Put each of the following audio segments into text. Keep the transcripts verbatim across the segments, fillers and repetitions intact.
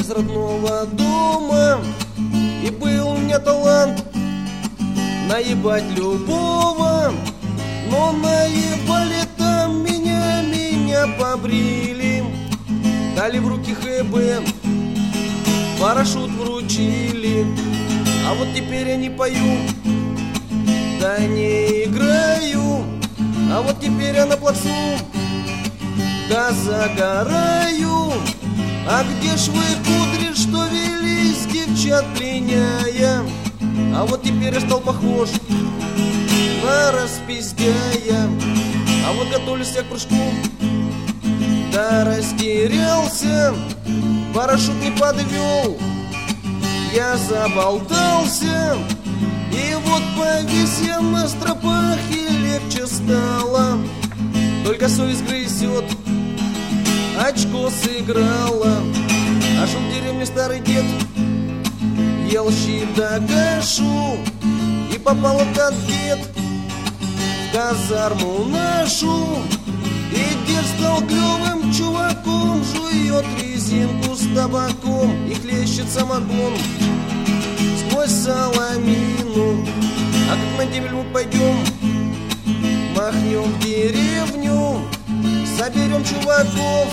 из родного дома, и был у меня талант наебать любого. Но наебали там меня, меня побрили, дали в руки ХБ, парашют вручили. А вот теперь я не пою, да не играю. А вот теперь я на плацу, да загораю. А где ж вы, кудри, что велись, девчат пленяя? А вот теперь я стал похож на распиздяя. А вот готовлюсь я к прыжку, да растерялся, парашют не подвел, я заболтался. И вот повис я на стропах, и легче стало. Только совесть грызет, очко сыграла. А жил в деревне старый дед, ел щи да кашу, и попал этот дед в казарму нашу. И дед стал клевым чуваком, жует резинку с табаком и хлещет самогон сквозь соломину. А как на демель мы пойдем, махнем в деревню, соберем чуваков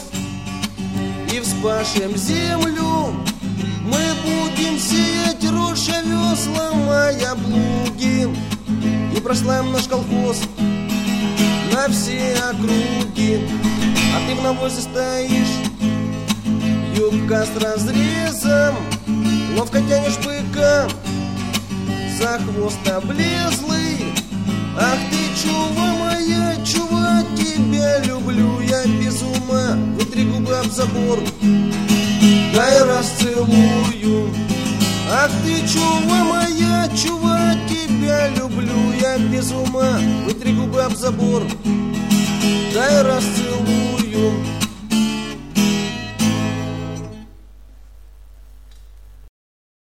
и вспашем землю. Мы будем сеять рожь, овес, ломая плуги, и прославим наш колхоз на все округи. А ты в навозе стоишь, юбка с разрезом, ловко тянешь быка за хвост облезлый. Ах ты, чува моя, чува, тебя люблю я без ума. Вытри губы об забор, дай расцелую. Ах ты, чува моя, чува, тебя люблю я без ума. Вытри губы об забор, дай расцелую.